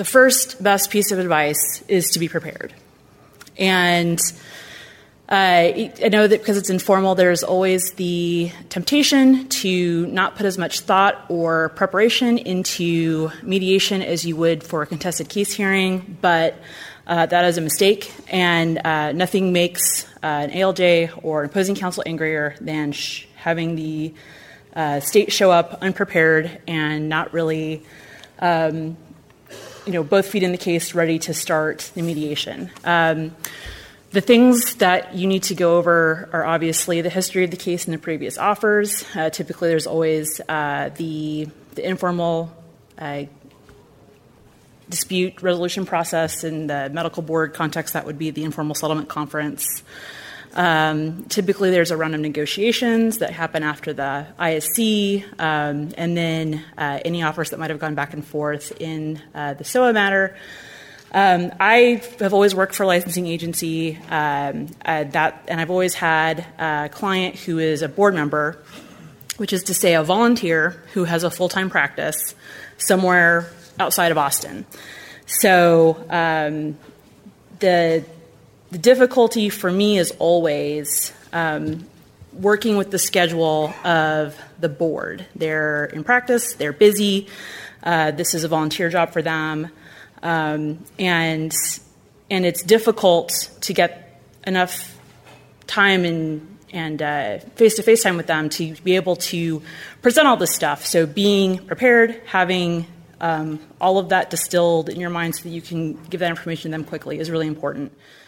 the first best piece of advice is to be prepared. And I know that because it's informal, there's always the temptation to not put as much thought or preparation into mediation as you would for a contested case hearing, but that is a mistake, and nothing makes an ALJ or an opposing counsel angrier than having the state show up unprepared and not really, both feet in the case, ready to start the mediation. The things that you need to go over are obviously the history of the case and the previous offers. Typically, there's always the informal dispute resolution process. In the medical board context, that would be the informal settlement conference. Typically, there's a round of negotiations that happen after the ISC, and then any offers that might have gone back and forth in the SOA matter. I have always worked for a licensing agency, and I've always had a client who is a board member, which is to say a volunteer who has a full-time practice somewhere outside of Austin. So the difficulty for me is always working with the schedule of the board. They're in practice, they're busy, this is a volunteer job for them. And it's difficult to get enough time and face-to-face time with them to be able to present all this stuff. So being prepared, having all of that distilled in your mind so that you can give that information to them quickly is really important.